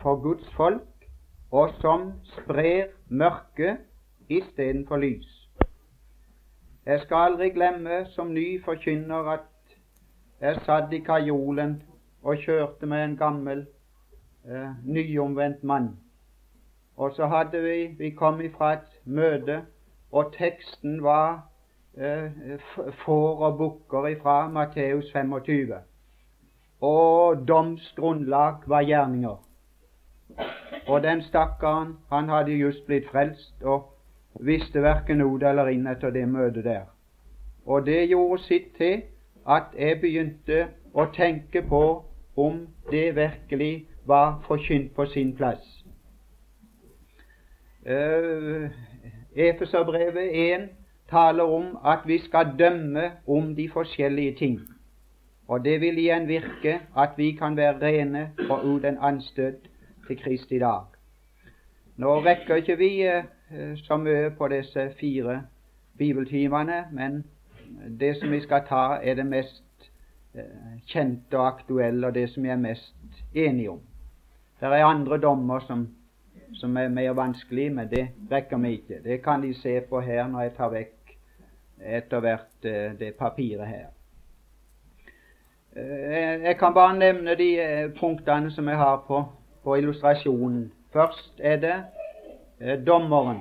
for Guds folk, og som sprer mørke istedenfor lys. Jeg skal aldri glemme som ny forkynner at jeg satt i kajolen og kjørte med en gammel nyomvendt mann. Og så hadde vi kom ifra et møte, og teksten var får og bukker ifra Matteus 25. Og domsgrunnlag var gjerninger. Og den stakkaren, han hadde just blitt frelst og visste hverken ut eller inn etter det møtet der. Og det gjorde sitt til at jeg begynte å tenke på om det virkelig var forkynt på sin plass. Efeserbrevet 1 taler om at vi skal dømme om de forskjellige ting. Og det vil igjen virke at vi kan være rene og uten anstøt til Kristi dag. Nå rekker ikke vi så mye på disse 4 bibeltimene, men det som vi skal ta er det mest kjente og aktuelle, og det som vi er mest enige om. Det er andre dommer som er mer vanskelig, men det rekker vi ikke. Det kan de se på her når jeg tar vekk etter hvert det papiret her. Jeg kan bare nevne de punktene som jeg har på illustrasjonen. Først er det dommeren.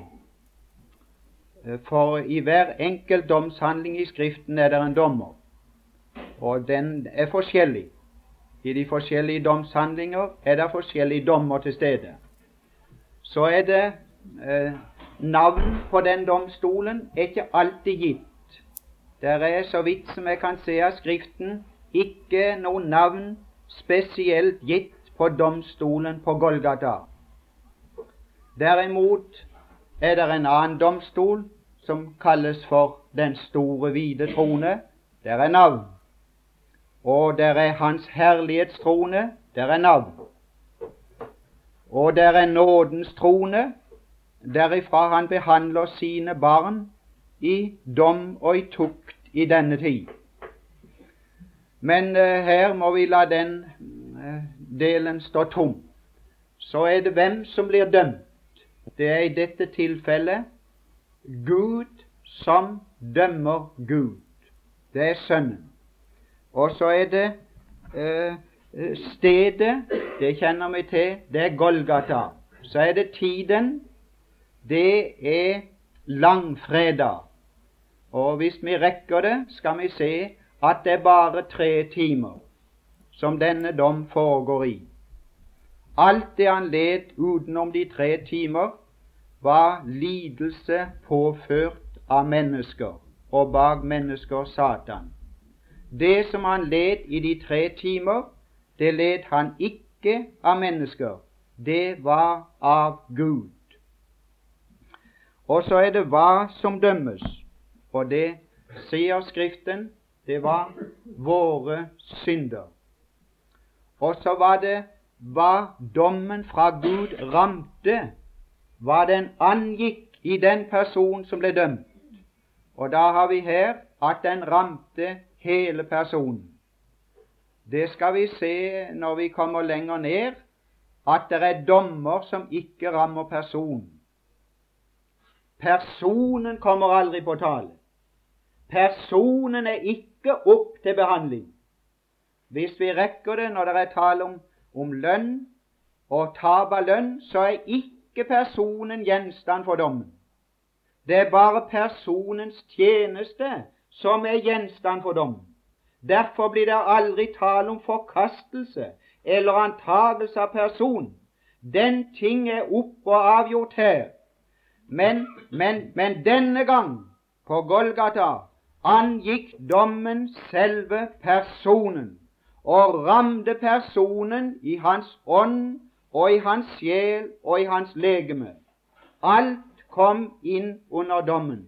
For i hver enkelt domshandling i Skriften er det en dommer, og den er forskjellig. I de forskjellige domshandlinger er det forskjellige dommer til stede. Så er det navn på den domstolen er ikke alltid gitt. Der er, så vidt som jeg kan se av Skriften, ikke noe navn spesielt gitt på domstolen på Golgata. Derimot er det en annen domstol som kalles for den store hvite trone. Der er navn. Og der er hans herlighetstrone. Der er navn. Og der er nådens trone. Derifra han behandler sine barn i dom og i tukt i denne tid. Men her må vi la den delen stå tom. Så er det hvem som blir dømt. Det er i dette tilfellet Gud som dømmer Gud. Det er Sønnen. Og så er det stedet, det kjenner vi til, det er Golgata. Så er det tiden, det er langfredag. Og hvis vi rekker det, skal vi se at det er bare 3 timer som denne dom foregår i. Alt det han led utenom de 3 timer, var lidelse påført av mennesker, og bak mennesker Satan. Det som han led i de 3 timer, det led han ikke av mennesker, det var av Gud. Og så er det hva som dømmes, og det sier Skriften, det var våre synder. Og så var det hva dommen fra Gud ramte, hva den angikk i den person som ble dømt. Og da har vi her at den ramte hele personen. Det skal vi se når vi kommer lenger ned, at det er dommer som ikke rammer personen. Personen kommer aldri på tale. Personen er ikke opp til behandling. Hvis vi rekker det når det er tale om lønn og tap av lønn, så er ikke personen gjenstand for dommen. Det er bare personens tjeneste som er gjenstand for dommen. Derfor blir det aldri tale om forkastelse eller antagelse av person. Den ting er opp og avgjort her. Men denne gang på Golgata angikk dommen selve personen, og ramte personen i hans ånd og i hans sjel og i hans legeme. Alt kom inn under dommen.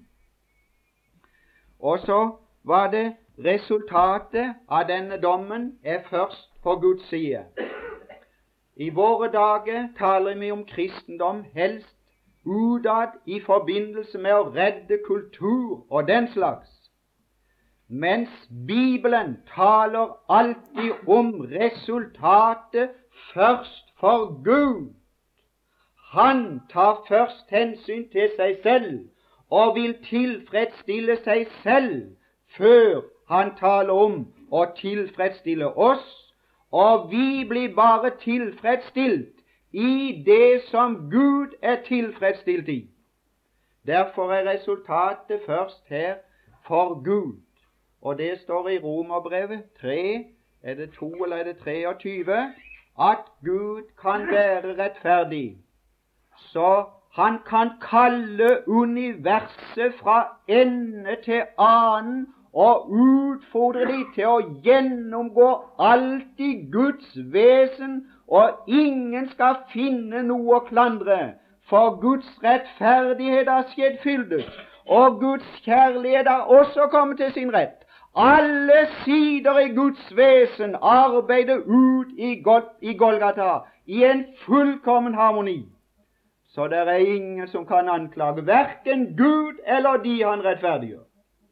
Og så var det resultatet av denne dommen er først på Guds side. I våre dager taler vi om kristendom helst utad i forbindelse med å redde kultur og den slags, mens Bibelen taler alltid om resultatet først For Gud, han tar først hensyn til seg selv og vil tilfredsstille seg selv før han taler om å tilfredsstille oss, og vi blir bare tilfredsstilt i det som Gud er tilfredsstilt i. Derfor er resultatet først her for Gud, og det står i Romerbrevet 3, er det 2 eller er det 23, at Gud kan være rettferdig, så han kan kalle universet fra ende til annen og utfordre de til å gjennomgå alt i Guds vesen, og ingen skal finne noe å klandre, for Guds rettferdighet har skjedd fyldes, og Guds kjærlighet har også kommet til sin rett. Alle sider i Guds vesen arbeider ut i Golgata i en fullkommen harmoni. Så det er ingen som kan anklage hverken Gud eller de han rettferdiggjør.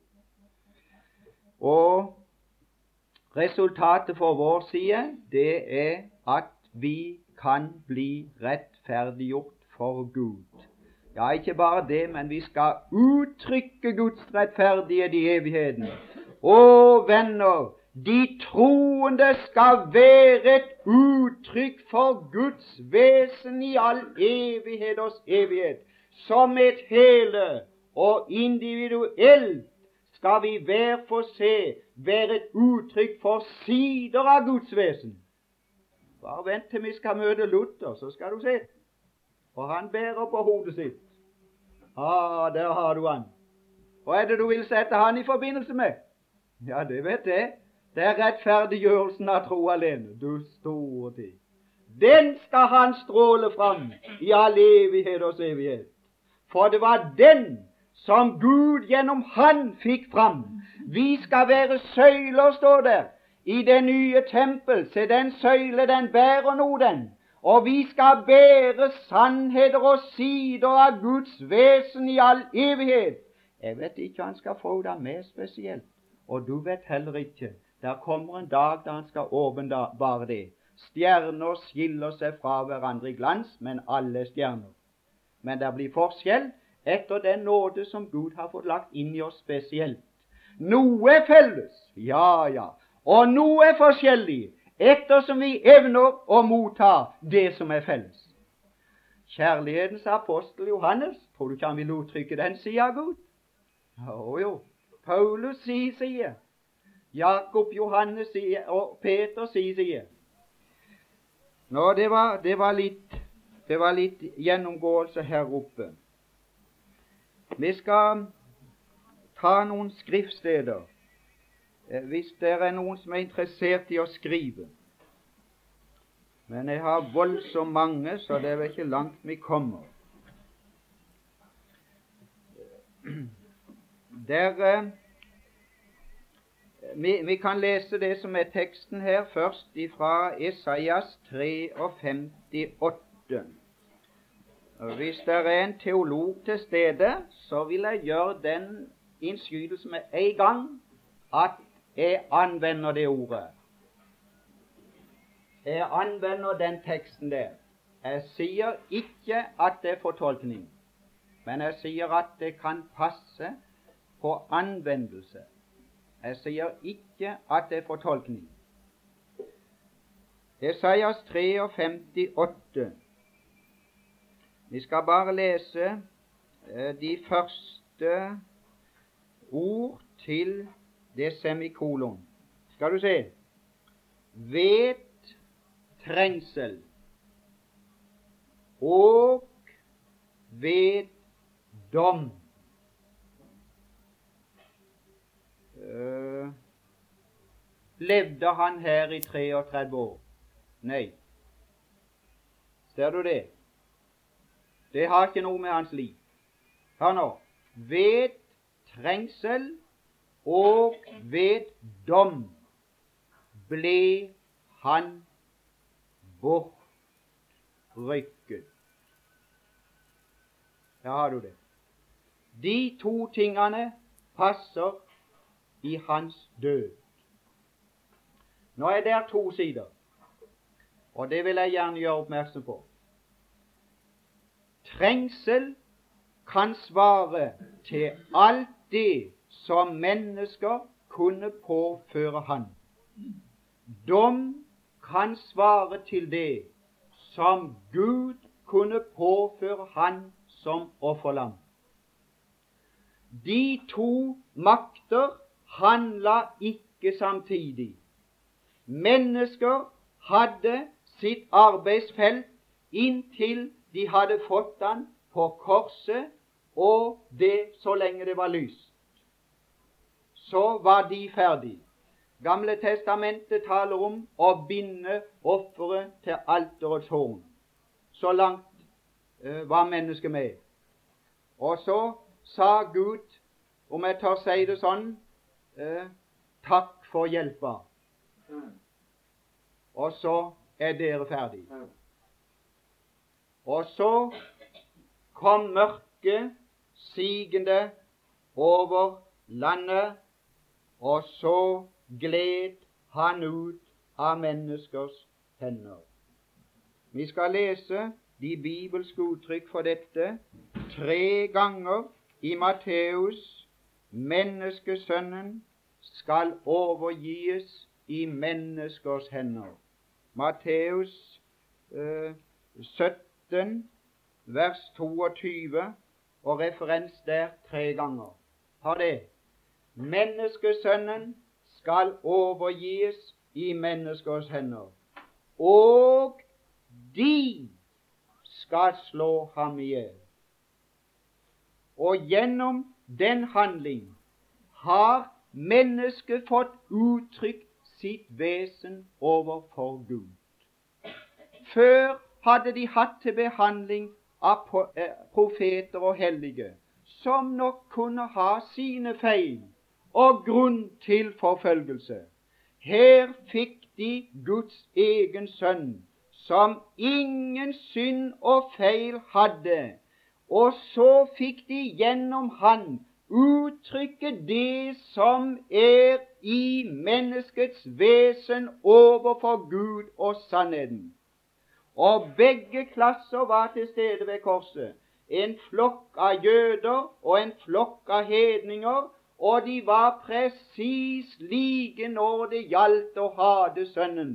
Og resultatet for vår side, det er at vi kan bli rettferdiggjort for Gud. Ja, ikke bare det, men vi skal uttrykke Guds rettferdighet i evigheten. Å, venner, de troende skal være et uttrykk for Guds vesen i all evighet og evighet. Som et hele og individuelt skal vi hver for seg være et uttrykk for sider av Guds vesen. Bare vent til vi skal møte Luther, så skal du se. Og han bærer på hodet sitt. Der har du han. Hva er det du vil sette han i forbindelse med? Ja, det vet jeg. Det er rettferdiggjørelsen av tro alene. Du store tid. Den skal han stråle fram i all evighet og evighet. For det var den som Gud gjennom han fikk fram. Vi skal være søyler, står der, i det nye tempel. Se, den søyle, den bærer nå den. Og vi skal bære sannheter og sider av Guds vesen i all evighet. Jeg vet ikke han skal få det med spesielt. Og du vet heller ikke. Der kommer en dag da han skal åpenbare det. Stjerner skiller seg fra hverandre i glans, men alle stjerner. Men det blir forskjell etter den nåde som Gud har fått lagt inn i oss spesielt. Noe er felles, ja, og noe er forskjellig, ettersom vi evner å motta det som er felles. Kjærlighetens apostel Johannes, tror du ikke han vil uttrykke den siden av Gud? Jo. Paulus sier side, Jakob, Johannes sier, og Peter sier side. Nå, det var litt gjennomgåelse her oppe. Vi skal ta noen skriftsteder, hvis det er noen som er interessert i å skrive. Men jeg har voldsomt mange, så det er vel ikke langt vi kommer. Vi kan lese det som er teksten her, først fra Esaias 53:8. Hvis det er en teolog til stede, så vil jeg gjøre den innskytelsen med en gang at jeg anvender det ordet. Jeg anvender den teksten der. Jeg sier ikke at det er fortolkning, men jeg sier at det kan passe på anvendelse. Jeg sier ikke at det er fortolkning. Esaias 53:8. Vi skal bare lese de første ord til det semikolon. Skal du se. Ved trengsel og ved dom. Levde han her i 33 år? Nei. Ser du det? Det har ikke noe med hans liv. Hør nå. Ved trengsel og ved dom ble han bortrykket. Der har du det. De to tingene passer i hans død. Nå er det to sider. Og det vil jeg gjerne gjøre oppmerksom på. Trengsel kan svare til alt det som mennesker kunne påføre han. Dom kan svare til det som Gud kunne påføre han som offerlam. De to makter handla ikke samtidig. Mennesker hadde sitt arbeidsfelt inntil de hadde fått han på korset, og det så lenge det var lyst. Så var de ferdig. Gamle testamentet taler om å binde offeret til alterets horn. Så langt var mennesket med. Og så sa Gud, om jeg tør si det sånn, takk for hjelpa. Og så er dere ferdig. Og så kom mørket sigende over landet, og så gled han ut av menneskers hender. Vi skal lese de bibelske uttrykk for dette 3 ganger i Matteus. Menneskesønnen skal overgis i menneskers hender. Matteus 17, vers 22, og referens der 3 ganger. Har det. Menneskesønnen skal overgis i menneskers hender, og de skal slå ham ihjel. Og gjennom den handling har mennesket fått uttrykt sitt vesen overfor Gud. Før hadde de hatt til behandling av profeter og hellige, som nok kunne ha sine feil og grunn til forfølgelse. Her fikk de Guds egen sønn, som ingen synd og feil hadde, og så fikk de gjennom han uttrykke det som er i menneskets vesen overfor Gud og sannheten. Og begge klasser var til stede ved korset. En flokk av jøder og en flokk av hedninger, og de var presis like når det gjaldt å hate sønnen.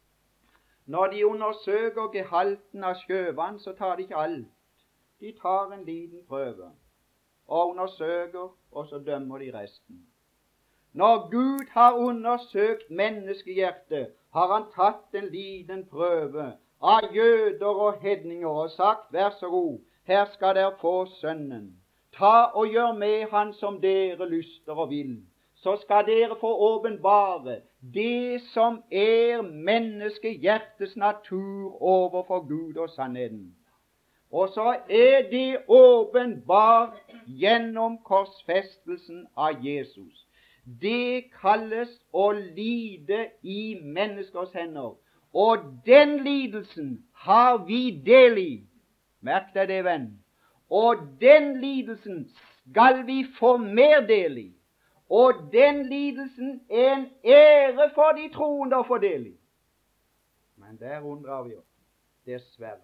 Når de undersøker gehalten av sjøvann, så tar de ikke alt. De tar en liten prøve og undersøker, og så dømmer de resten. Når Gud har undersøkt menneskehjertet, har han tatt en liten prøve av jøder og hedninger og sagt, vær så god, her skal dere få sønnen. Ta og gjør med han som dere lyster og vil. Så skal dere få åpenbare det som er menneskehjertets natur overfor Gud og sannheten. Og så er det åpenbart gjennom korsfestelsen av Jesus. Det kalles å lide i menneskers hender. Og den lidelsen har vi del i. Merk deg det, venn. Og den lidelsen skal vi få mer del i. Og den lidelsen er en ære for de troende å få del i. Men der undrer vi oss, dessverre.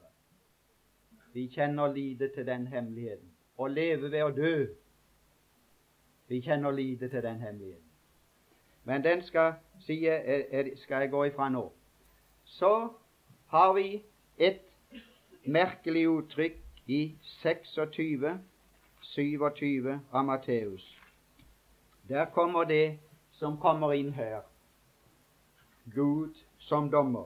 Vi kjenner lite til den hemmeligheten. Å leve ved å dø. Vi kjenner lite til den hemmeligheten. Men den skal jeg gå ifra nå. Så har vi et merkelig uttrykk i 26, 27 av Matteus. Der kommer det som kommer inn her. Gud som dommer.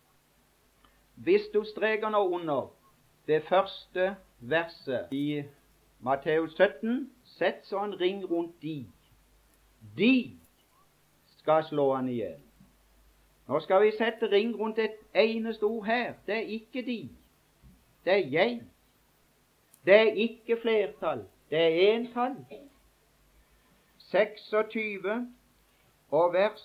Hvis du streker nå under det første verset i Matteus 17, sett så en ring rundt de. De skal slå han ihjel. Nå skal vi sette ring rundt et eneste ord her. Det er ikke de. Det er jeg. Det er ikke flertall. Det er entall. 26 og vers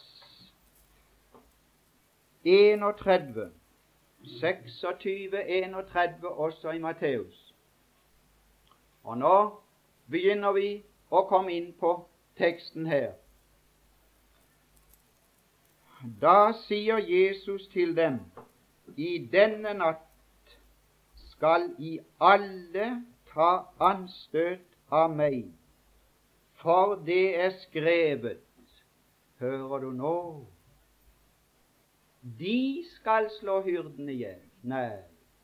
31. 26, 31 også i Matteus. Og nå begynner vi å komme inn på teksten her. Da sier Jesus til dem, i denne natt skal I alle ta anstøt av meg, for det er skrevet, hører du nå, de skal slå hyrden i hjel. Nei,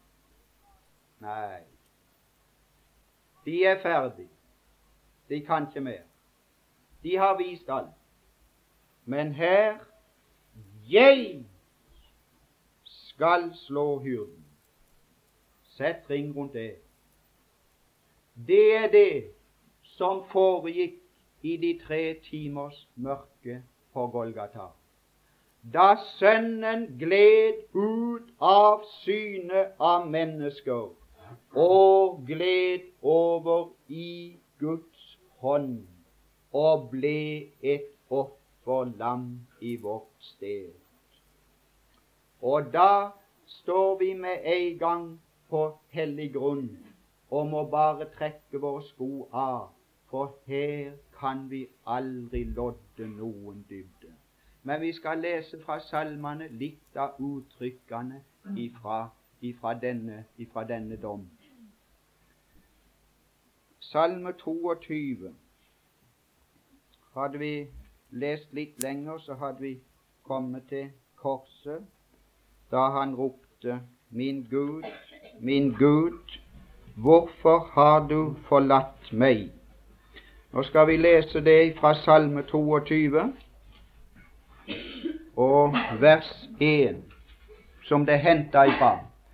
nei, de er ferdig, de kan ikke mer, de har vist alt. Men her, jeg skal slå hyrden. Sett ring rundt det. Det er det som foregikk i de 3 timers mørke på Golgata, da Sønnen gled ut av syne av mennesker og gled over i Guds hånd og ble et offerlam i vårt sted. Og da står vi med en gang på hellig grunn og må bare trekke våre sko av, for her kan vi aldri lodde noen dybde. Men vi skal lese fra salmene litt av uttrykkene ifra denne dom. Salme 22. Hadde vi lest litt lenger, så hadde vi kommet til korset, da han ropte, min Gud, hvorfor har du forlatt meg? Nå skal vi lese det fra salme 22 og vers 1, som det hentet ifra.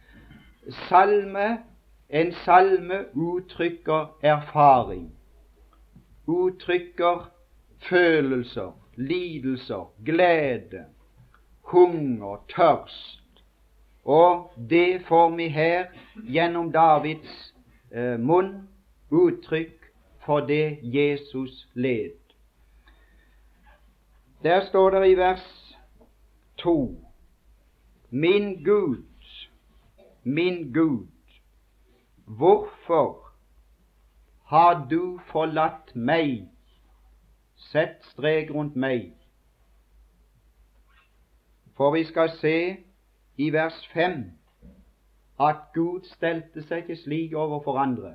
En salme uttrykker erfaring, uttrykker følelser, lidelser, glede, hunger, tørst. Og det får vi her gjennom Davids munn uttrykk for det Jesus led. Der står det i vers 2, min Gud, hvorfor har du forlatt meg? Sett strek rundt meg. For vi skal se i vers 5 at Gud stelte seg ikke slik overfor andre.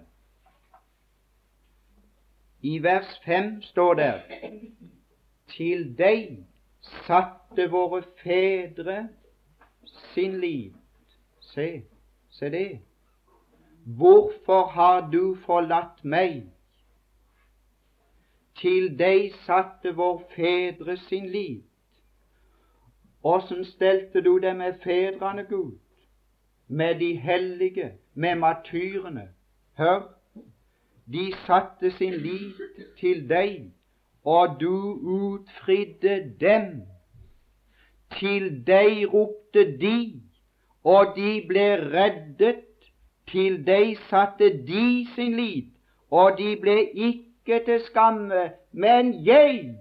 I vers 5 står det, til deg satte våre fedre sin lit. Se det. Hvorfor har du forlatt meg? Til deg satte våre fedre sin lit. Åssen stelte du det med fedrene, Gud? Med de hellige, med martyrene? Hør, de satte sin lit til deg, og du utfridde dem. Til deg ropte de, og de ble reddet. Til deg satte de sin lit, og de ble ikke til skamme, men jeg.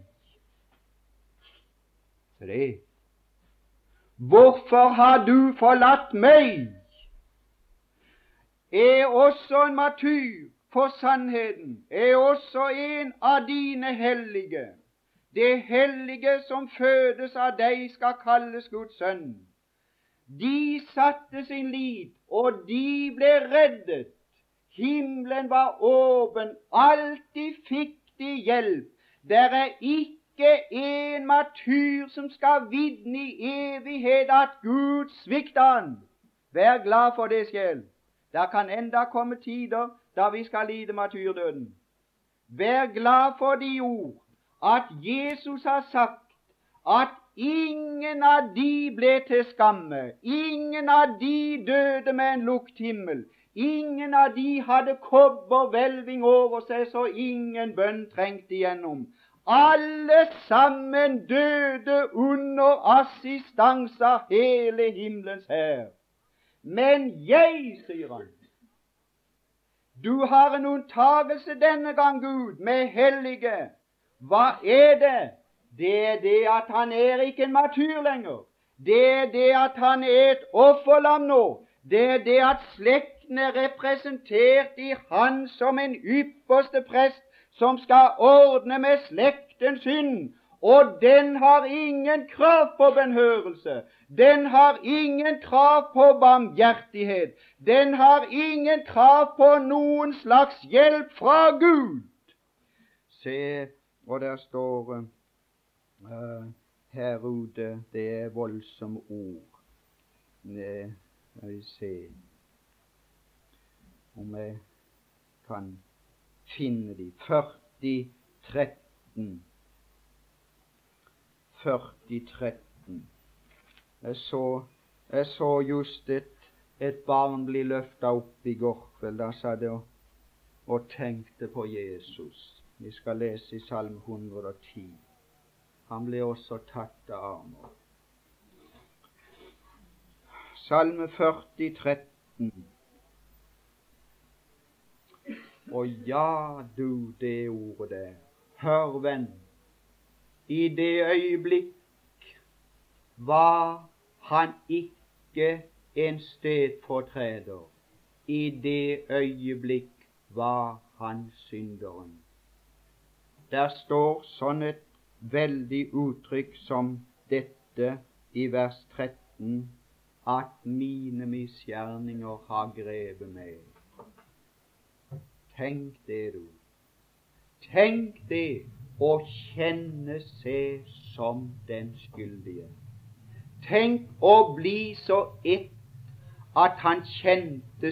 Se det. Hvorfor har du forlatt meg? Er også en martyr for sannheten, er også en av dine hellige. Det hellige som fødes av deg skal kalles Guds sønn. De satte sin lit, og de ble reddet. Himmelen var åpen, alltid fikk de hjelp. Der er ikke en martyr som skal vitne i evighet at Gud svikter han. Vær glad for det, sjel. Der kan enda komme tider da vi skal lide martyrdøden. Vær glad for de ord at Jesus har sagt at ingen av de ble til skamme, ingen av de døde med en lukt himmel, ingen av de hadde kobberhvelving over seg så ingen bønn trengte igjennom. Alle sammen døde under assistanse av hele himmelens hær. Men jeg, sier han, du har en unntagelse denne gang, Gud, med hellige. Hva er det? Det er det at han er ikke en martyr lenger. Det er det at han er et offerlam nå. Det er det at slekten er representert i han som en ypperste prest som skal ordne med slektens synd, og den har ingen krav på benhørelse. Den har ingen krav på barmhjertighet. Den har ingen krav på noen slags hjelp fra Gud. Se, og der står her ute, det er voldsomme ord. Skal vi se om jeg kan finne de. 40:13. Jeg så just et barn bli løftet opp i går kveld. Da satt jeg og tenkte på Jesus. Vi skal lese i Salme 110. Han ble også tatt av armer. Salme 40:13. Og ja, du, det ordet der. Hør, venn, i det øyeblikk var han ikke en stedfortreder. I det øyeblikk var han synderen. Der står sånn et veldig uttrykk som dette i vers 13, at mine misgjerninger har grepet meg. Tenk det, du. Tenk det, å kjenne seg som den skyldige. Tenk å bli så ett at han kjente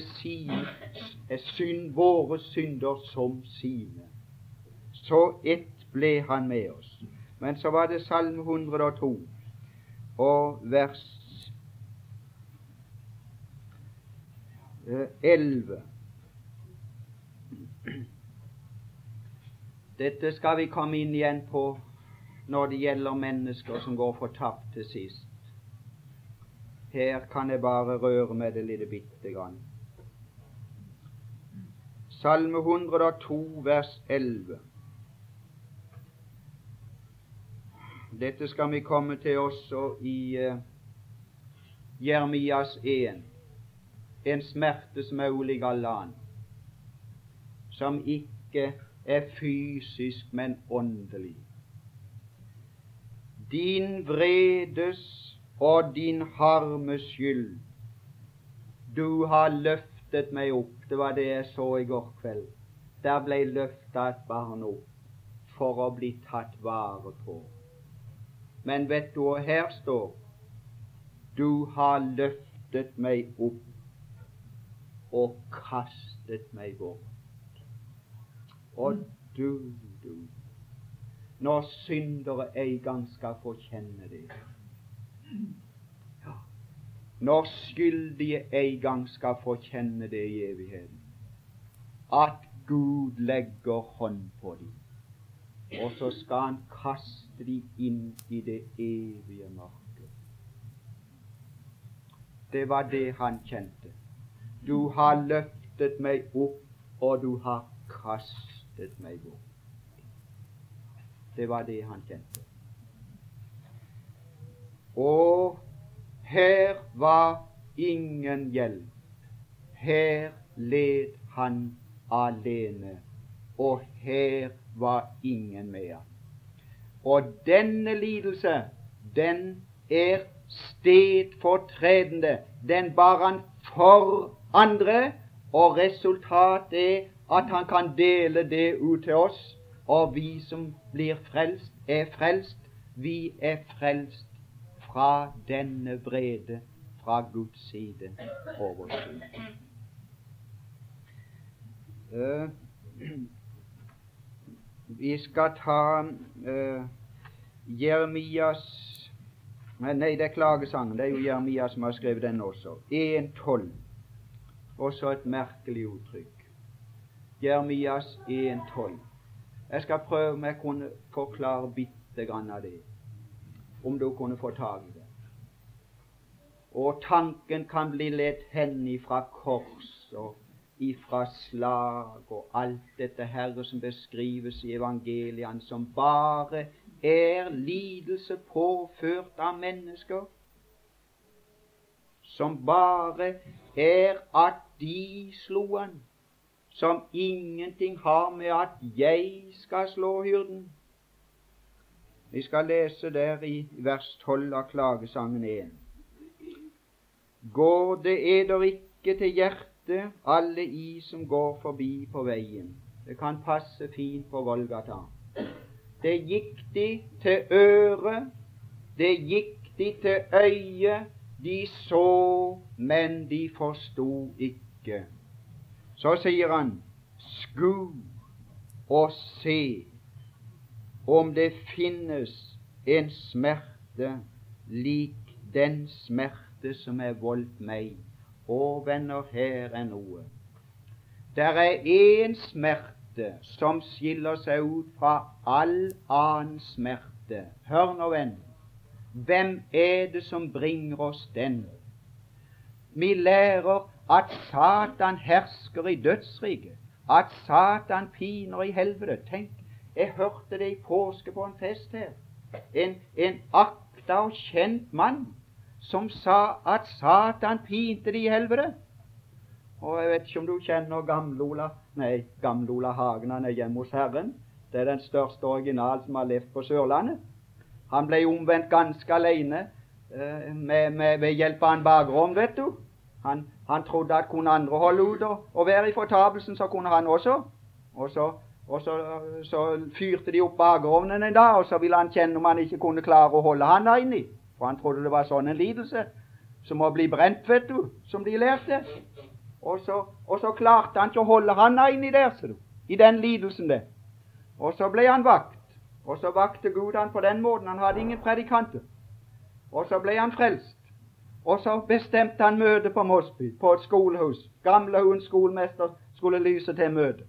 våre synder som sine. Så ett ble han med oss. Men så var det Salme 102 og vers 11. Dette skal vi komme inn igjen på når det gjelder mennesker som går fortapt til sist. Her kan jeg bare røre med det lille bitte grann. Salme 102, vers 11. Dette skal vi komme til også i Jeremias 1. En smerte som er ulik alle andre, som ikke er fysisk, men åndelig. Din vredes og din harmes skyld, du har løftet meg opp. Det var det jeg så i går kveld. Der ble løftet et barn opp for å bli tatt vare på. Men vet du hva her står? Du har løftet meg opp og kastet meg bort. Og du, når syndere en gang skal få kjenne det, når skyldige en gang skal få kjenne det i evigheten, at Gud legger hånd på dem, og så skal han kaste dem inn i det evige mørket. Det var det han kjente. Du har løftet meg opp, og du har kastet meg bort. Det var det han kjente. Og her var ingen hjelp. Her led han alene, og her var ingen med ham. Og denne lidelse, den er stedfortredende. Den bar han for andre, og resultatet er at han kan dele det ut til oss, og vi som blir frelst, er frelst. Vi er frelst fra denne vrede fra Guds side over synd. Vi skal ta Jeremias, nei, det er klagesangen. Det er jo Jeremias som har skrevet den også. 1:12. Også et merkelig uttrykk. Jeremias 1:12. Jeg skal prøve om jeg kunne forklare bitte grann av det, om du kunne få tag i det. Og tanken kan bli lett hen ifra kors og ifra slag og alt dette Herre som beskrives i evangeliene, som bare er lidelse påført av mennesker, som bare er at de slo han, som ingenting har med at jeg skal slå hyrden. Vi skal lese der i vers 12 av klagesangen 1. går det eder ikke til hjertet, alle I som går forbi på veien. Det kan passe fint på Golgata. Det gikk de til øret, det gikk de til øyet, de så, men de forstod ikke. Så sier han, sku og se om det finnes en smerte lik den smerte som er voldt meg. Å, venner, her er noe. Der er en smerte som skiller seg ut fra all annen smerte. Hør nå, venn. Hvem er det som bringer oss den? Vi lærer at Satan hersker i dødsriket, at Satan piner i helvete. Tenk, jeg hørte det i påske på en fest her. En akta og kjent mann som sa at Satan pinte det i helvete. Og jeg vet ikke om du kjenner Gamle-Ola Hagen, han er hjemme hos Herren. Det er den største original som har levd på Sørlandet. Han ble omvendt ganske alene ved hjelp av en bagerovn, vet du. Han trodde at kunne andre holde ut og være i fortapelsen, så kunne han også. Og så fyrte de opp bagerovnen en dag, og så ville han kjenne om han ikke kunne klare å holde han der inni. For han trodde det var sånn en lidelse som å bli brent, vet du, som de lærte. Og så klarte han ikke å holde han der inni der, ser du, i den lidelsen der. Og så ble han vakt. Og så vakte Gud han på den måten. Han hadde ingen predikanter. Og så ble han frelst. Og så bestemte han møte på Mosby, på et skolehus. Gamlehus skolemester skulle lyse til møte.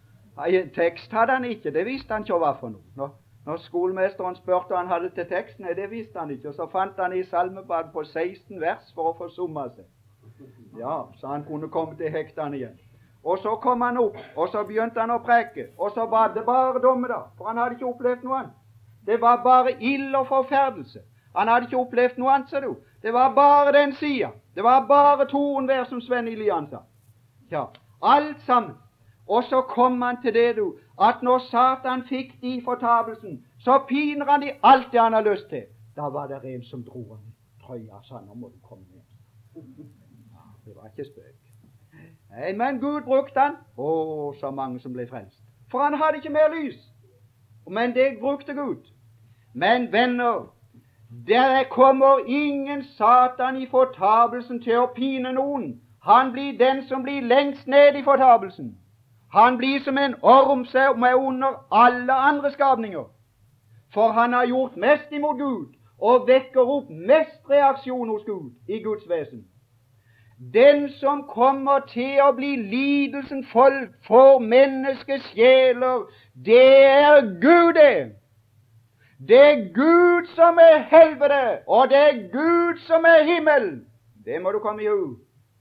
Tekst hadde han ikke, det visste han ikke hva for noe. Når skolemesteren spurte hva han hadde til teksten, det visste han ikke. Og så fant han i salmebad på 16 vers for å forsumme seg. Ja, så han kunne komme til hektene igjen. Og så kom han opp, og så begynte han å preke. Og så var det bare dommedag, for han hadde ikke opplevd noe annet. Det var bare ild og forferdelse. Han hadde ikke opplevd noe annet, ser du. Det var bare den siden. Det var bare tordenvær, som Sven Ilian sa. Ja, alt sammen. Og så kom han til det, du, at når Satan fikk de fortapelsen, så piner han de alt det han har lyst til. Da var det en som dro han i trøya, sa, nå må du komme ned. Ja, det var ikke spøk. Nei, men Gud brukte han. Så mange som ble frelst. For han hadde ikke mer lys. Men det brukte Gud. Men venner, der kommer ingen Satan i fortapelsen til å pine noen. Han blir den som blir lengst ned i fortapelsen. Han blir som en orm som er under alle andre skapninger. For han har gjort mest imot Gud, og vekker opp mest reaksjon hos Gud i Guds vesen. Den som kommer til å bli lidelsen folk for menneskets sjeler, det er Gud det. Det er Gud som er helvete, og det er Gud som er himmel. Det må du komme i hu.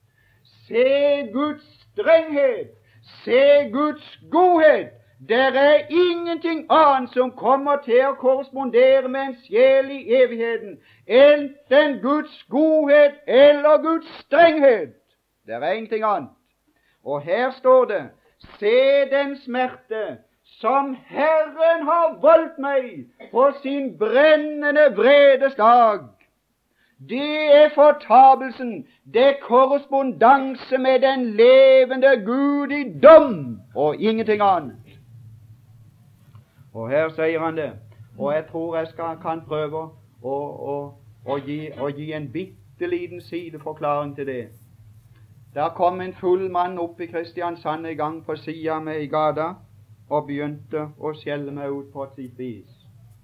Se Guds strenghet, se Guds godhet. Det er ingenting annet som kommer til å korrespondere med en sjel i evigheten, enten Guds godhet eller Guds strenghet. Det er ingenting annet. Og her står det, se den smerte som Herren har voldt meg på sin brennende vredes dag. Det er fortapelsen, det er korrespondanse med den levende Gud i dom, og ingenting annet. Og her sier han det, og jeg tror jeg kan prøve å gi en bitteliten sideforklaring til det. Der kom en full mann opp i Kristiansand en gang på siden av meg i gata, og begynte å skjelle meg ut på sitt vis.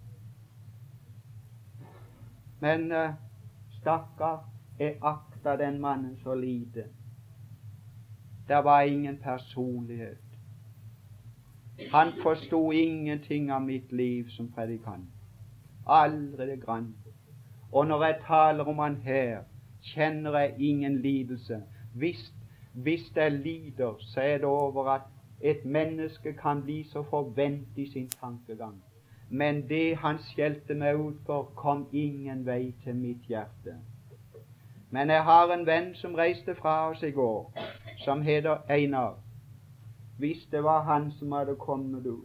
Men stakkar, jeg akta den mannen så lite. Det var ingen personlighet. Han forstod ingenting av mitt liv som predikant. Aldri det grann. Og når jeg taler om han her, kjenner jeg ingen lidelse. Hvis jeg lider, så er det over at et menneske kan bli så forvent i sin tankegang. Men det han skjelte meg ut for, kom ingen vei til mitt hjerte. Men jeg har en venn som reiste fra oss i går, som heter Einar. Hvis det var han som hadde kommet ut,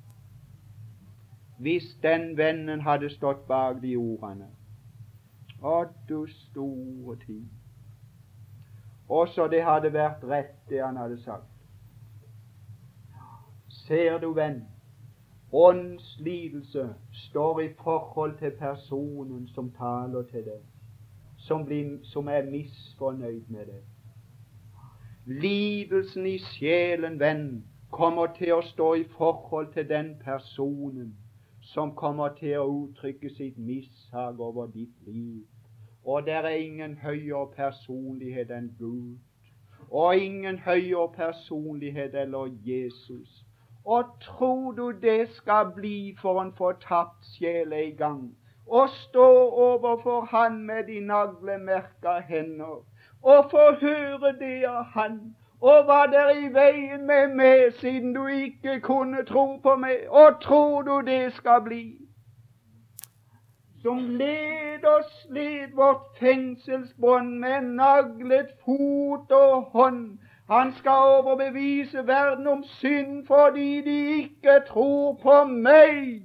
hvis den vennen hadde stått bak de ordene, å du store tid, også det hadde vært rett, det han hadde sagt. Ser du, venn, åndslidelse står i forhold til personen som taler til deg, som er misfornøyd med det. Lidelsen i sjelen, venn, kommer til å stå i forhold til den personen som kommer til å uttrykke sitt mishag over ditt liv. Og det er ingen høyere personlighet enn Gud, og ingen høyere personlighet eller Jesus. Og tror du det skal bli for en fortapt sjel en gang, og stå overfor han med de naglemerka hender, og få høre det av han, og hva der i veien med meg, siden du ikke kunne tro på meg, og tror du det skal bli? Som led og slet vårt fengselsbånd med naglet fot og hånd, han skal overbevise verden om synd fordi de ikke tror på meg.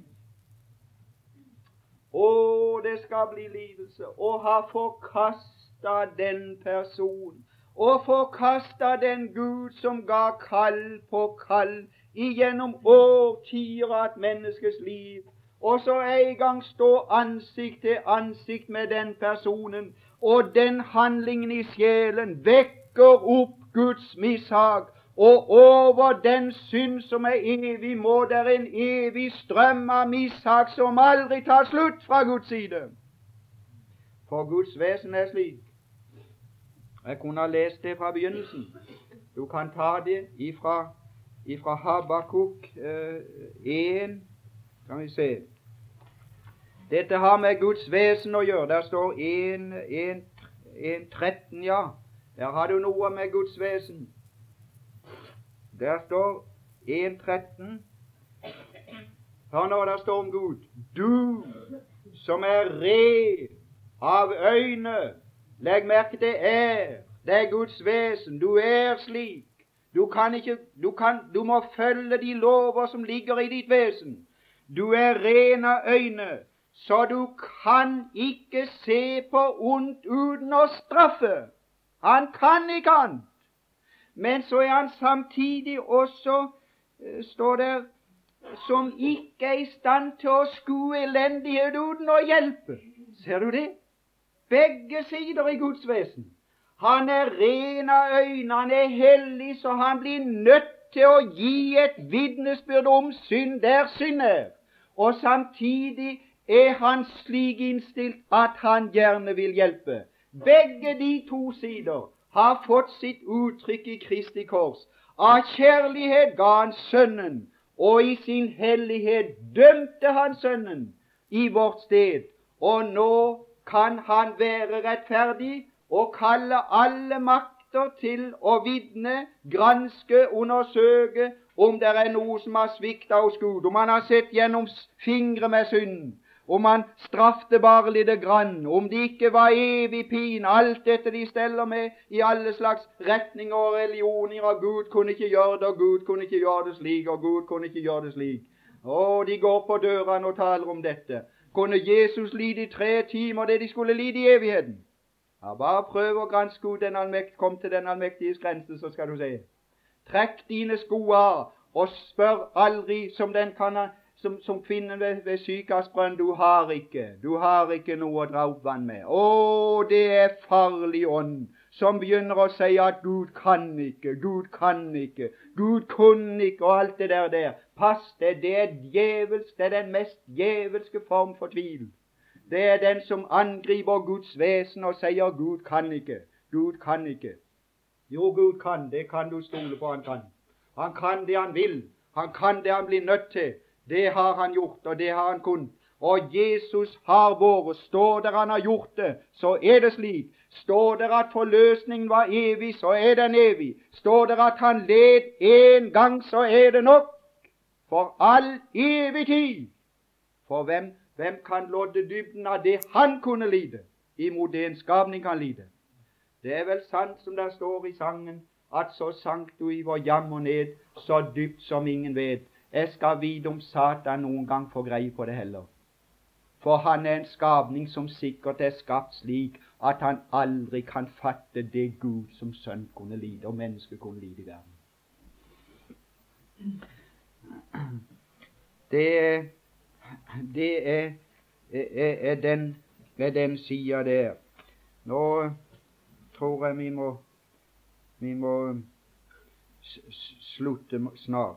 Og det skal bli lidelse å ha forkastet den person, og forkastet den Gud som ga kall på kall igjennom årtier av et menneskes liv, og så en gang stå ansikt til ansikt med den personen, og den handlingen i sjelen vekker opp Guds mishag, og over den synd som er evig, må der en evig strøm av mishag som aldri tar slutt fra Guds side. For Guds vesen er slik. Jeg kunne ha lest det fra begynnelsen. Du kan ta det ifra Habakuk 1. Kan vi se. Dette har med Guds vesen å gjøre. Der står 1:13, ja. Der har du noe med Guds vesen. Der står 1:13. Hør nå, der står om Gud. Du som er red av øyne, legg merke til det er Guds vesen. Du er slik. Du må følge de lover som ligger i ditt vesen. Du er ren av øyne, så du kan ikke se på ondt uten å straffe. Han kan ikke annet. Men så er han samtidig også, står der, som ikke er i stand til å skue elendighet uten å hjelpe. Ser du det? Begge sider i Guds vesen. Han er ren av øyne, han er hellig, så han blir nødt til å gi et vitnesbyrd om synd der synd er. Og samtidig er han slik innstilt at han gjerne vil hjelpe. Begge de to sider har fått sitt uttrykk i Kristi kors. Av kjærlighet ga han Sønnen, og i sin hellighet dømte han Sønnen i vårt sted. Og nå kan han være rettferdig og kalle alle makter til å vitne, granske, undersøke om det er noe som har sviktet hos Gud, om han har sett gjennom fingre med synden, om han straffte bare lite grann, om det ikke var evig pin, alt dette de steller med i alle slags retninger og religioner, og Gud kunne ikke gjøre det, og Gud kunne ikke gjøre det slik, og Gud kunne ikke gjøre det slik. Og de går på dørene og taler om dette. Kunne Jesus lide i 3 timer det de skulle lide i evigheten? Ja, bare prøv å granske ut den allmektige, kom til den allmektiges grense, så skal du se. Trekk dine sko av, og spør aldri som den kan ha, som kvinnen ved sykehusbrønn, du har ikke noe å dra opp vann med. Å, det er farlig ånd, som begynner å si at Gud kan ikke, Gud kunne ikke, og alt det der. Pass det, det er djevelsk, det er den mest djevelske form for tvil. Det er den som angriper Guds vesen og sier Gud kan ikke. Jo, Gud kan, det kan du stole på, han kan. Han kan det han vil, han kan det han blir nødt til. Det har han gjort, og det har han kunnet. Og Jesus har vært. Står der han har gjort det, så er det slik. Står der at forløsningen var evig, så er den evig. Står der at han led en gang, så er det nok. For all evig tid. For hvem kan lodde dybden av det han kunne lide, imot det en skapning kan lide? Det er vel sant som der står i sangen, at så sank du i vår jammer ned, så dypt som ingen vet. Jeg skal vite om Satan noen gang får greie på det heller. For han er en skapning som sikkert er skapt slik at han aldri kan fatte det Gud som sønn kunne lide, og mennesket kunne lide i verden. Det er den sida der. Nå tror jeg vi må slutte snart.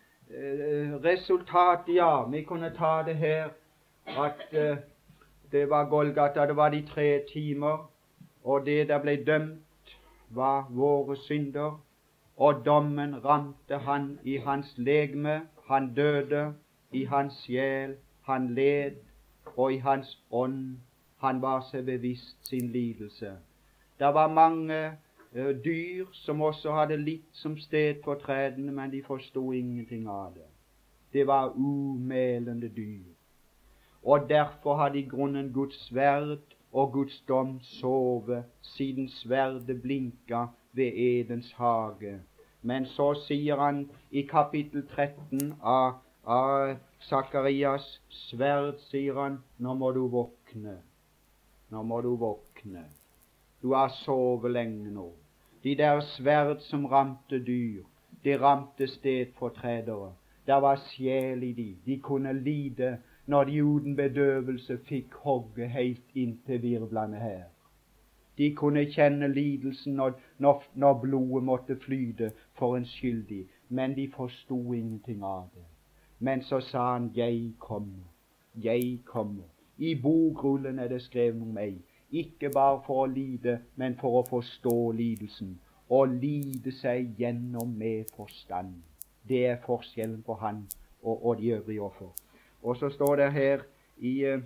Resultatet, ja, vi kunne ta det her at det var Golgata, det var de 3 timer, og det der ble dømt var våre synder, og dommen ramte han i hans legeme, han døde i hans sjel, han led, og i hans ånd, han var seg bevisst sin lidelse. Det var mange dyr som også hadde litt som stedfortredende, men de forstod ingenting av det. Det var umælende dyr. Og derfor hadde i grunnen Guds sverd og Guds dom sovet, siden sverdet blinka ved Edens hage. Men så sier han i kapittel 13 av Sakarias, sverd, sier han, nå må du våkne. Nå må du våkne. Du har sovet lenge nå. De der sverd som ramte dyr, de ramte stedfortredere. Det var sjel i de kunne lide når de uten bedøvelse fikk hogge helt inn til virvlene her. De kunne kjenne lidelsen når blodet måtte flyte for en skyldig, men de forstod ingenting av det. Men så sa han, jeg kommer, jeg kommer. I bogrullen er det skrevet om meg, ikke bare for å lide, men for å forstå lidelsen, og lide seg gjennom med forstand. Det er forskjellen på han og de øvrige offer. Og så står det her i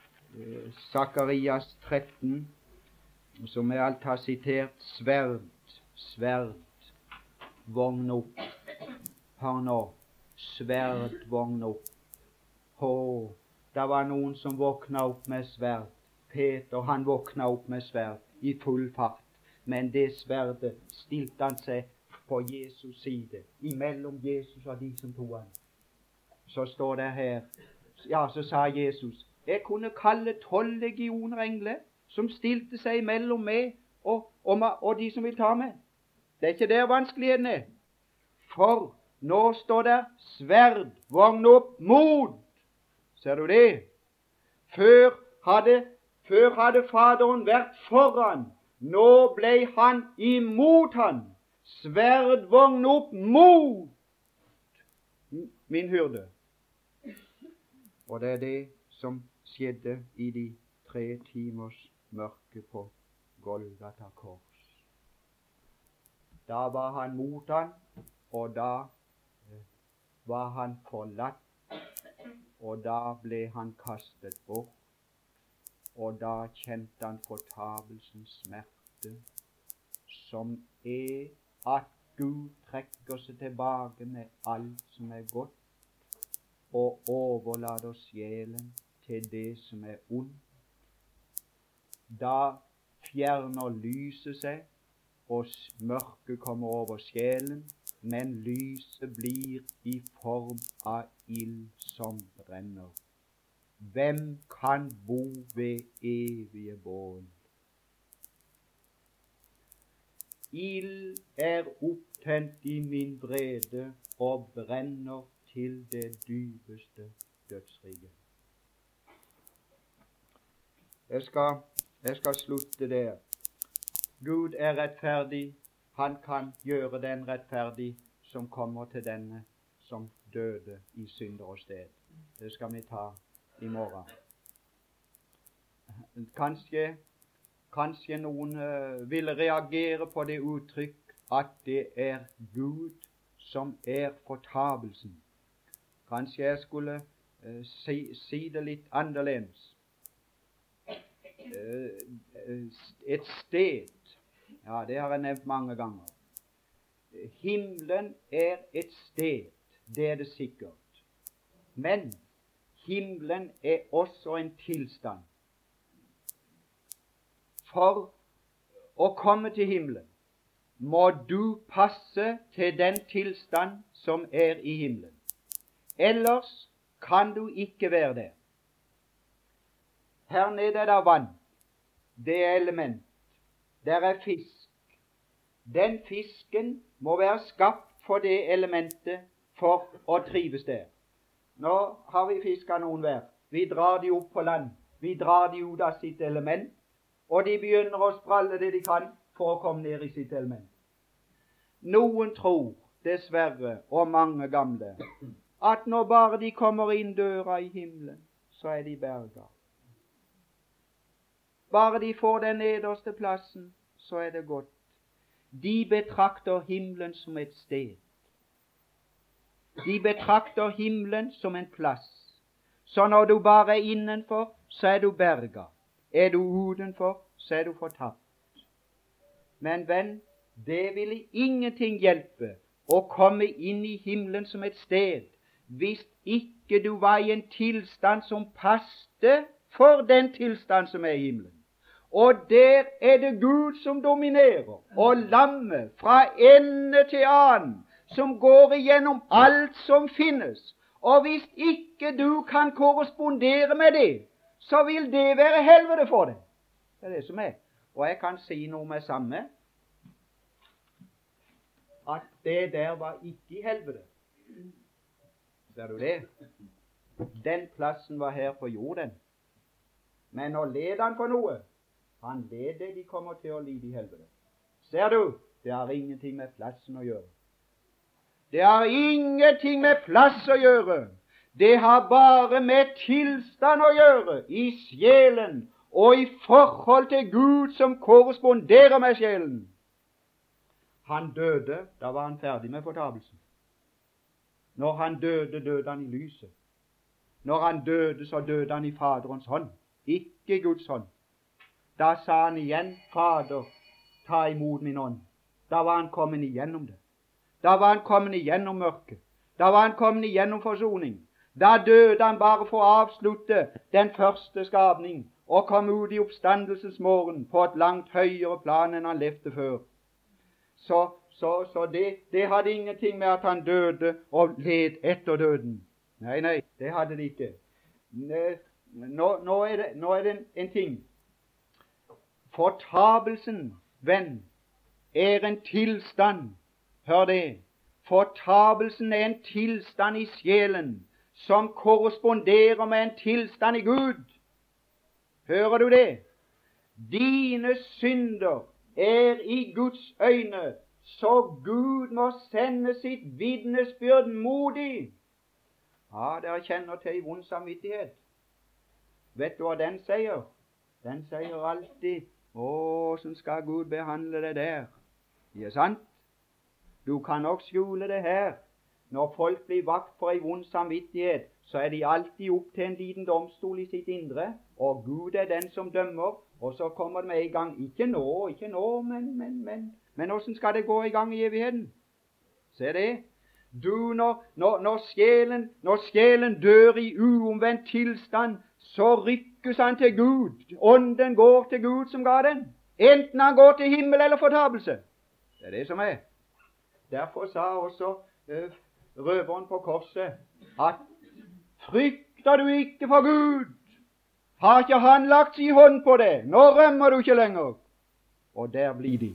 Sakarias 13, som jeg alt har sitert, sverd, sverd, vogn opp. Hør nå, sverd, vogn opp. Det var noen som våkna opp med sverd. Peter, han våkna opp med sverd i full fart. Men det sverdet stilte han seg på Jesus side, imellom Jesus og de som tog han. Så står det her, ja, så sa Jesus, jeg kunne kalle 12 legioner engler, som stilte seg mellom meg og de som vil ta meg. Det er ikke der vanskeligheten er. For nå står det sverd, vogn opp, mod. Ser du det? Før hadde Faderen vært foran, nå ble han imot han. Sverd, vogn opp, mot min hyrde. Og det er det som skjedde i de 3 timers mørke på Golgata kors. Da var han mot han, og da var han forlatt, og da ble han kastet bort, og da kjente han fortapelsens smerte, som er at Gud trekker seg tilbake med alt som er godt, og overlater sjelen til det som er ondt. Da fjerner lyset seg, og mørket kommer over sjelen, men lyset blir i form av ild som brenner. Hvem kan bo ved evige bål? Ild er opptent i min vrede og brenner til det dypeste dødsrike. Jeg skal slutte der. Gud er rettferdig. Han kan gjøre den rettferdig som kommer til denne som døde i synder og sted. Det skal vi ta i morgen. Kanskje noen vil reagere på det uttrykk at det er Gud som er fortapelsen. Kanskje jeg skulle si det litt annerledes. Et sted, ja, det har jeg nevnt mange ganger. Himmelen er et sted, det er det sikkert. Men himmelen er også en tilstand. For å komme til himmelen må du passe til den tilstand som er i himmelen. Ellers kan du ikke være der. Her nede er det vann. det element. Der er fisk. Den fisken må være skapt for det elementet for å trives der. Nå har vi fisket noen hver. Vi drar de opp på land. Vi drar de ut av sitt element, og de begynner å spralle det de kan for å komme ned i sitt element. Noen tror, dessverre, og mange gamle, at når bare de kommer inn døra i himmelen, så er de berga. Bare de får den nederste plassen, så er det godt. De betrakter himmelen som et sted. De betrakter himmelen som en plass. Så når du bare er innenfor, så er du berga. Er du utenfor, så er du fortapt. Men venn, det ville ingenting hjelpe å komme inn i himmelen som et sted, hvis ikke du var i en tilstand som passte for den tilstand som er i himmelen. Og der er det Gud som dominerer, og lammet fra ende til annen, som går igjennom alt som finnes. Og hvis ikke du kan korrespondere med det, så vil det være helvete for deg. Det er det som er. Og jeg kan si noe med samme, at det der var ikke i helvete. Ser du det? Den plassen var her på jorden. Men nå led han for noe. Han led det de kommer til å lide i helvete. Ser du? Det har ingenting med plassen å gjøre. Det har ingenting med plass å gjøre. Det har bare med tilstand å gjøre i sjelen og i forhold til Gud som korresponderer med sjelen. Han døde, da var han ferdig med fortapelsen. Når han døde, døde han i lyset. Når han døde, så døde han i Faderens hånd, ikke i Guds hånd. Da sa han igjen, Fader, ta imot min ånd. Da var han kommet igjennom det. Da var han kommet igjennom mørket. Da var han kommet igjennom forsoning. Da døde han bare for å avslutte den første skapning og komme ut i oppstandelsesmorgen på et langt høyere plan enn han levde før. Så det hadde ingenting med at han døde og led etter døden. Nei, det hadde det ikke. Nå er det en ting. Fortapelsen, venn, er en tilstand. Hør det. Fortapelsen er en tilstand i sjelen som korresponderer med en tilstand i Gud. Hører du det? Dine synder er i Guds øyne, så Gud må sende sitt vitnesbyrd modig. Ja, dere kjenner til vond samvittighet. Vet du hva den sier? Den sier alltid, hvordan skal Gud behandle det der? Ikke sant? Du kan nok skjule det her. Når folk blir vakt for en vond samvittighet, så er de alltid opp til en liten domstol i sitt indre, og Gud er den som dømmer, og så kommer det med en gang, ikke nå, men hvordan skal det gå i gang i evigheten? Se det. Du, når sjelen dør i uomvendt tilstand, så rykkes han til Gud. Ånden går til Gud som ga den. Enten han går til himmel eller fortapelse. Det er det som er. Derfor sa også røveren på korset at frykter du ikke for Gud? Har ikke han lagt sin hånd på det? Nå rømmer du ikke lenger. Og der blir de.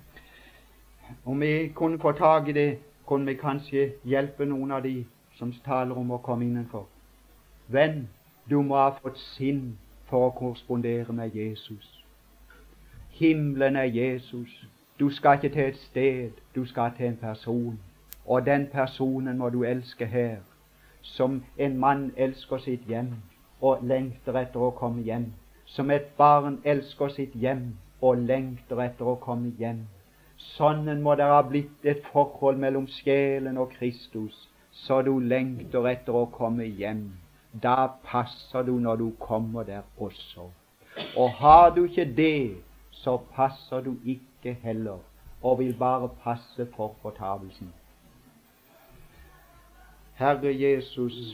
Om vi kunne få tag i det, kunne vi kanskje hjelpe noen av de som taler om å komme innenfor. Venn, du må ha fått sinn for å korrespondere med Jesus. Himmelen er Jesus. Du skal ikke til et sted, du skal til en person. Og den personen må du elske her, som en mann elsker sitt hjem og lengter etter å komme hjem. Som et barn elsker sitt hjem og lengter etter å komme hjem. Sånn må det ha blitt et forhold mellom sjelen og Kristus, så du lengter etter å komme hjem. Da passer du når du kommer der også. Og har du ikke det, så passer du ikke heller, og vil bare passe for fortapelsen. Herre Jesus,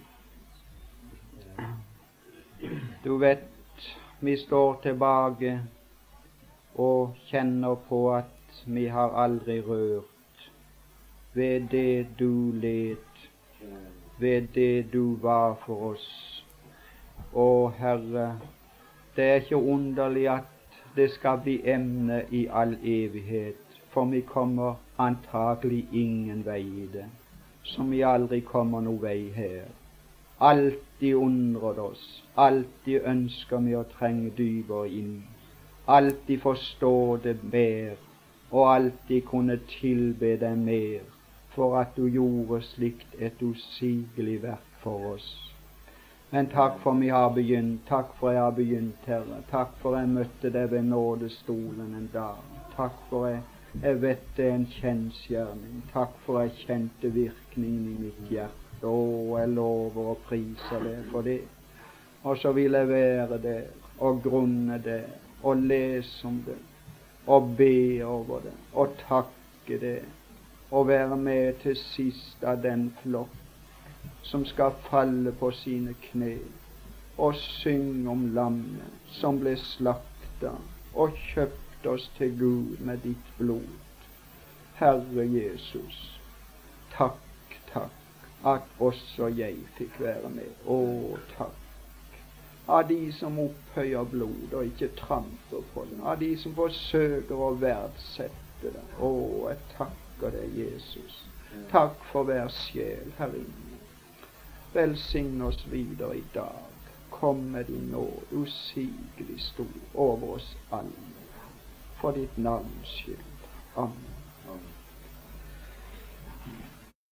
du vet, vi står tilbake og kjenner på at vi har aldri rørt ved det du led, ved det du var for oss. Å Herre, Det er ikke underlig at det skal bli emne i all evighet, for vi kommer antagelig ingen vei i det, som vi aldri kommer noen vei her. Alltid undrer oss, alltid ønsker vi å trenge dypere inn, alltid forstå det mer, og alltid kunne tilbe deg mer, for at du gjorde slikt et usigelig verk for oss. Men takk for vi har begynt, takk for jeg har begynt, Herre. Takk for jeg møtte deg ved nådestolen en dag. Takk for jeg vet det er en kjensgjerning. Takk for jeg kjente virkningen i mitt hjerte. Å, jeg lover og priser det for det. Og så vil jeg være der og grunne der og lese om det og be over det og takke det og være med til sist av den flokk som skal falle på sine kne og synge om lammet som ble slakta og kjøpt oss til Gud med ditt blod. Herre Jesus, takk, takk at også jeg fikk være med. Å, takk. Av de som opphøyer blod og ikke tramper på det, av de som forsøker å verdsette det. Å, jeg takker deg, Jesus. Takk for hver sjel her inne. Velsign oss videre i dag. Kom med din nåd, usigelig stor, over oss alle. For ditt navns skyld. Amen.